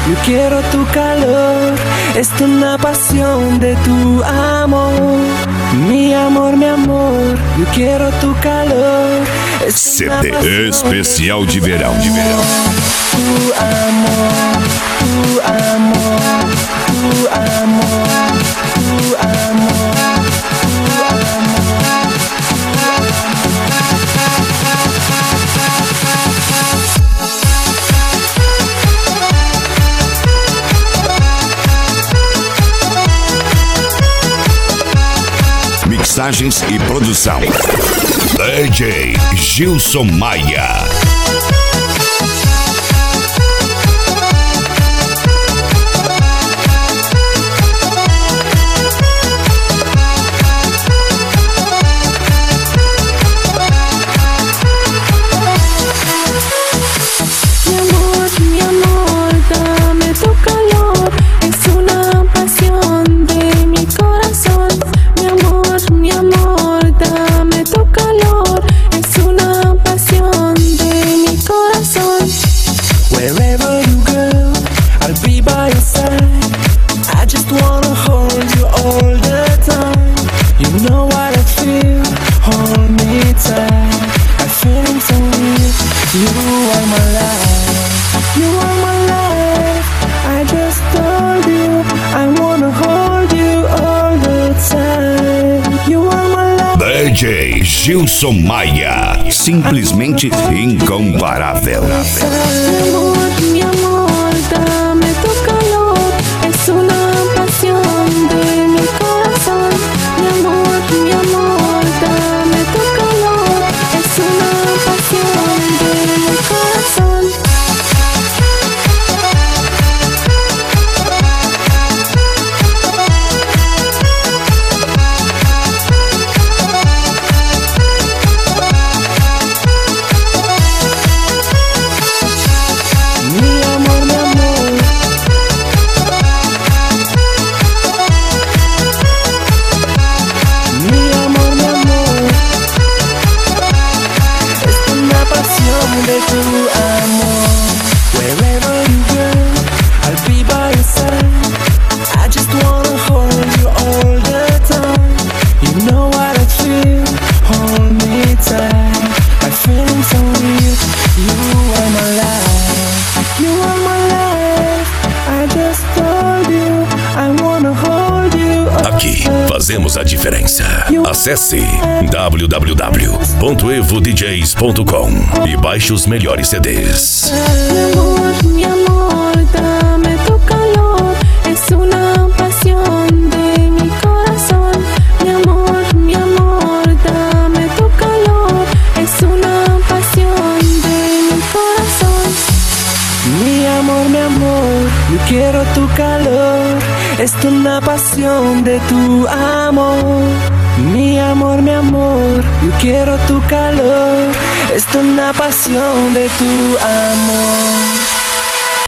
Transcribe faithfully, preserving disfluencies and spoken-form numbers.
yo quiero tu calor, es una pasión de tu amor. Mi amor, mi amor, yo quiero tu calor. C D especial de verão, de verão. Tu amor, tu amor, tu amor, tu amor, tu amor. Mixagens e produção D J Gilson Maia. D J Gilson Maia, simplesmente incomparável. Mi amor, dame tu calor, es una pasión de mi corazón. Mi amor, mi amor, dame tu calor, es una pasión de mi corazón. Aqui fazemos a diferença. Acesse w w w ponto evo d js ponto com e baixe os melhores C Ds. Mi amor, mi amor, dame tu calor, es una pasión de mi corazón. Mi amor, mi amor, dame tu calor, es una pasión de mi corazón. Mi amor, mi amor, yo quiero tu calor, es una pasión de tu amor. Mi amor, mi amor, yo quiero tu calor, es una pasión de tu amor.